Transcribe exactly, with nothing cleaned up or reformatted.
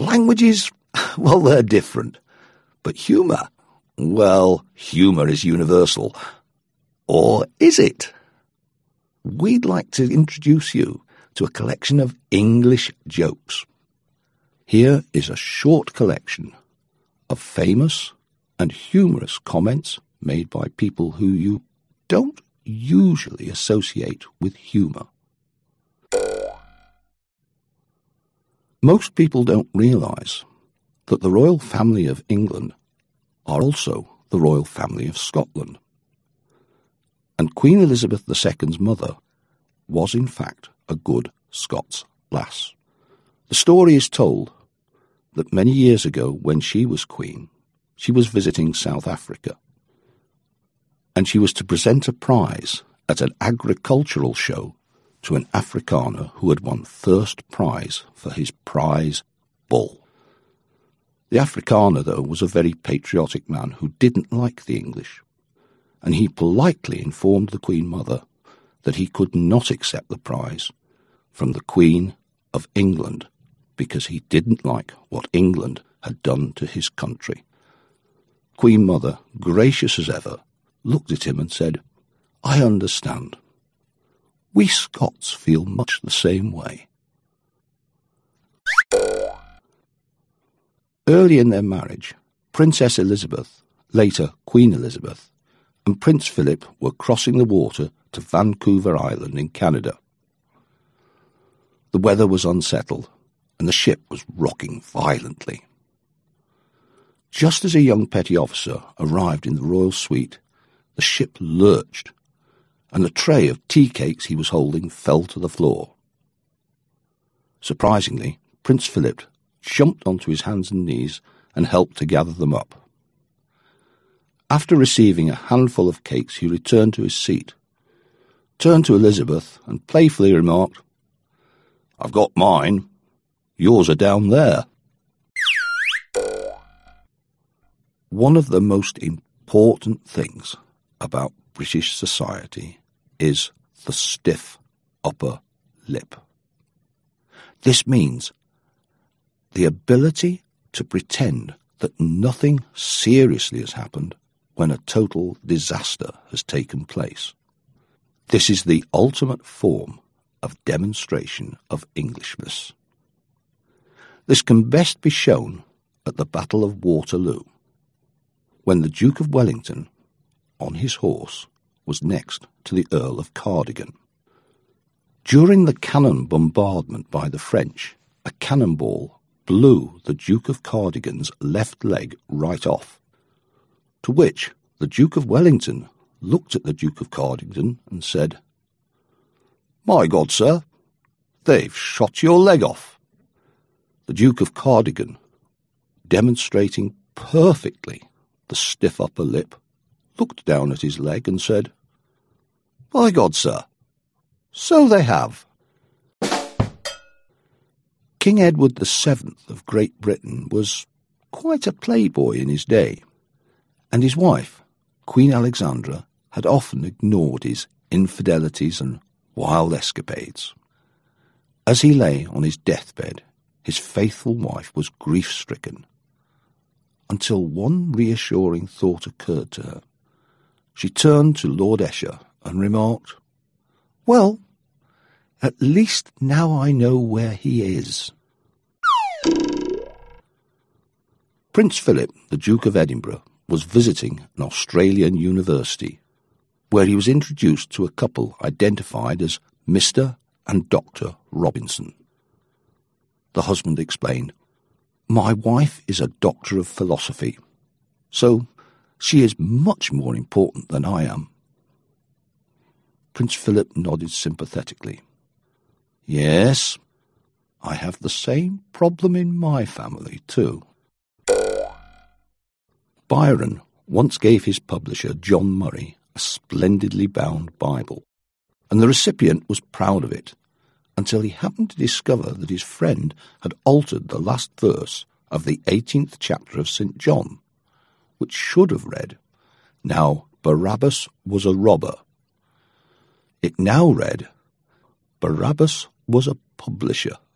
Languages, well, they're different. But humour, well, humour is universal. Or is it? We'd like to introduce you to a collection of English jokes. Here is a short collection of famous and humorous comments made by people who you don't usually associate with humour. Most people don't realise that the royal family of England are also the royal family of Scotland. And Queen Elizabeth the Second's mother was in fact a good Scots lass. The story is told that many years ago, when she was queen, she was visiting South Africa, and she was to present a prize at an agricultural show to an Afrikaner who had won first prize for his prize bull. The Afrikaner, though, was a very patriotic man who didn't like the English, and he politely informed the Queen Mother that he could not accept the prize from the Queen of England because he didn't like what England had done to his country. Queen Mother, gracious as ever, looked at him and said, "I understand. We Scots feel much the same way." Early in their marriage, Princess Elizabeth, later Queen Elizabeth, and Prince Philip were crossing the water to Vancouver Island in Canada. The weather was unsettled, and the ship was rocking violently. Just as a young petty officer arrived in the royal suite, the ship lurched, and the tray of tea cakes he was holding fell to the floor. Surprisingly, Prince Philip jumped onto his hands and knees and helped to gather them up. After receiving a handful of cakes, he returned to his seat, turned to Elizabeth, and playfully remarked, "I've got mine. Yours are down there." One of the most important things about British society is the stiff upper lip. This means the ability to pretend that nothing seriously has happened when a total disaster has taken place. This is the ultimate form of demonstration of Englishness. This can best be shown at the Battle of Waterloo, when the Duke of Wellington, on his horse, was next to the Earl of Cardigan. During the cannon bombardment by the French, a cannonball blew the Duke of Cardigan's left leg right off, to which the Duke of Wellington looked at the Duke of Cardigan and said, "My God, sir, they've shot your leg off." The Duke of Cardigan, demonstrating perfectly the stiff upper lip, looked down at his leg and said, "By God, sir, so they have." King Edward the Seventh of Great Britain was quite a playboy in his day, and his wife, Queen Alexandra, had often ignored his infidelities and wild escapades. As he lay on his deathbed, his faithful wife was grief-stricken, until one reassuring thought occurred to her. She turned to Lord Esher and remarked, "Well, at least now I know where he is." Prince Philip, the Duke of Edinburgh, was visiting an Australian university, where he was introduced to a couple identified as Mister and Doctor Robinson. The husband explained, "My wife is a doctor of philosophy, so she is much more important than I am." Prince Philip nodded sympathetically. "Yes, I have the same problem in my family too." Byron once gave his publisher, John Murray, a splendidly bound Bible, and the recipient was proud of it, until he happened to discover that his friend had altered the last verse of the eighteenth chapter of Saint John, which should have read, "Now Barabbas was a robber." It now read, "Barabbas was a publisher